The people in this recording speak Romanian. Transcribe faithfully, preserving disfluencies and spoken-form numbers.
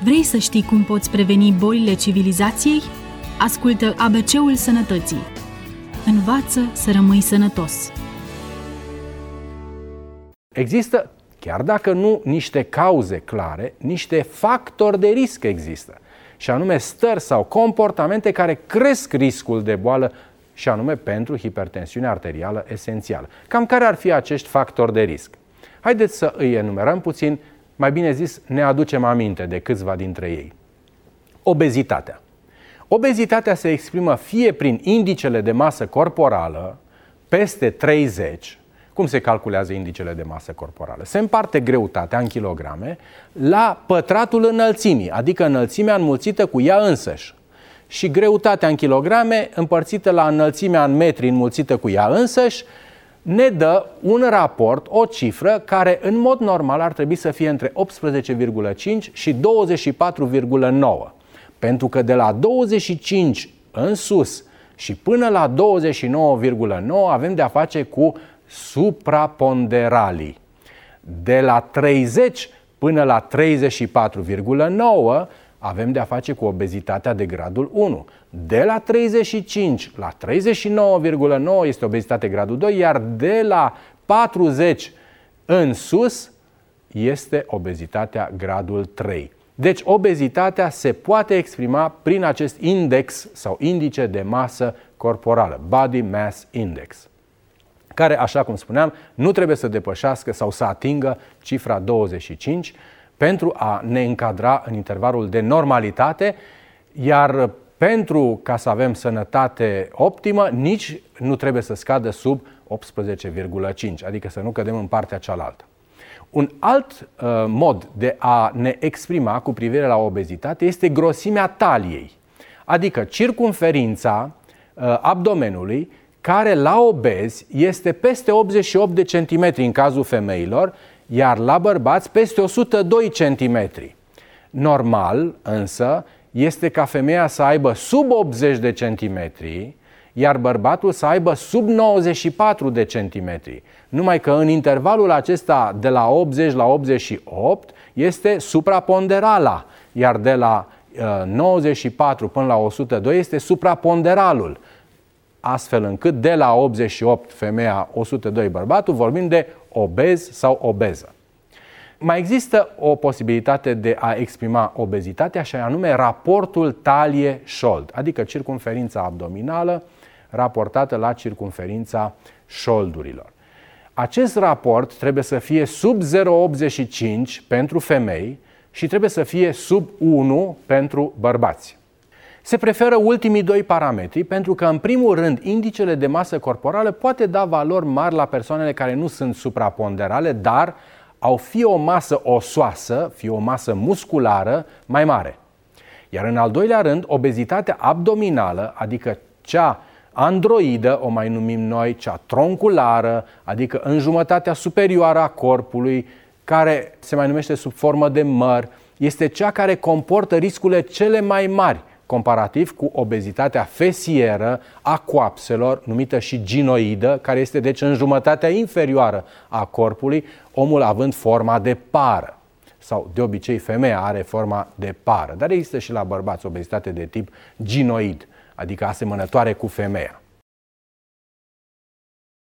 Vrei să știi cum poți preveni bolile civilizației? Ascultă A B C-ul Sănătății. Învață să rămâi sănătos. Există, chiar dacă nu niște cauze clare, niște factori de risc există. Și anume stări sau comportamente care cresc riscul de boală și anume pentru hipertensiunea arterială esențială. Cam care ar fi acești factori de risc? Haideți să îi enumerăm puțin, mai bine zis, ne aducem aminte de câțiva dintre ei. Obezitatea. Obezitatea se exprimă fie prin indicele de masă corporală peste treizeci, cum se calculează indicele de masă corporală? Se împarte greutatea în kilograme la pătratul înălțimii, adică înălțimea înmulțită cu ea însăși. Și greutatea în kilograme împărțită la înălțimea în metri înmulțită cu ea însăși ne dă un raport, o cifră care în mod normal ar trebui să fie între optsprezece virgulă cinci și douăzeci și patru virgulă nouă. Pentru că de la douăzeci și cinci în sus și până la douăzeci și nouă virgulă nouă avem de a face cu supraponderalii. De la treizeci până la treizeci și patru virgulă nouă avem de a face cu obezitatea de gradul unu. De la treizeci și cinci la treizeci și nouă virgulă nouă este obezitate gradul doi, iar de la patruzeci în sus este obezitatea gradul trei. Deci obezitatea se poate exprima prin acest index sau indice de masă corporală, Body Mass Index, care, așa cum spuneam, nu trebuie să depășească sau să atingă cifra douăzeci și cinci pentru a ne încadra în intervalul de normalitate, iar pentru ca să avem sănătate optimă, nici nu trebuie să scadă sub optsprezece virgulă cinci, adică să nu cădem în partea cealaltă. Un alt uh, mod de a ne exprima cu privire la obezitate este grosimea taliei, adică circumferința uh, abdomenului, care la obezi este peste optzeci și opt de centimetri în cazul femeilor, iar la bărbați peste o sută doi centimetri. Normal, însă, este ca femeia să aibă sub optzeci de centimetri, iar bărbatul să aibă sub nouăzeci și patru de centimetri. Numai că în intervalul acesta de la optzeci la optzeci și opt este supraponderala, iar de la uh, nouăzeci și patru până la o sută doi este supraponderalul. Astfel încât de la optzeci și opt femeia, o sută doi bărbatul, vorbim de obez sau obeză. Mai există o posibilitate de a exprima obezitatea și anume raportul talie-șold, adică circumferința abdominală raportată la circumferința șoldurilor. Acest raport trebuie să fie sub zero virgulă optzeci și cinci pentru femei și trebuie să fie sub unu pentru bărbați. Se preferă ultimii doi parametri pentru că, în primul rând, indicele de masă corporală poate da valori mari la persoanele care nu sunt supraponderale, dar au fie o masă osoasă, fie o masă musculară mai mare. Iar în al doilea rând, obezitatea abdominală, adică cea androidă, o mai numim noi, cea tronculară, adică în jumătatea superioară a corpului, care se mai numește sub formă de măr, este cea care comportă riscurile cele mai mari, comparativ cu obezitatea fesieră a coapselor, numită și ginoidă, care este deci în jumătatea inferioară a corpului, omul având forma de pară. Sau de obicei femeia are forma de pară, dar există și la bărbați obezitate de tip ginoid, adică asemănătoare cu femeia.